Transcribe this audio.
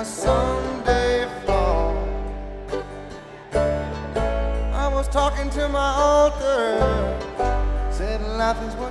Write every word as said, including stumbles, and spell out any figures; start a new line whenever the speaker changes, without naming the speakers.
my Sunday fall. I was talking to my altar, said life is what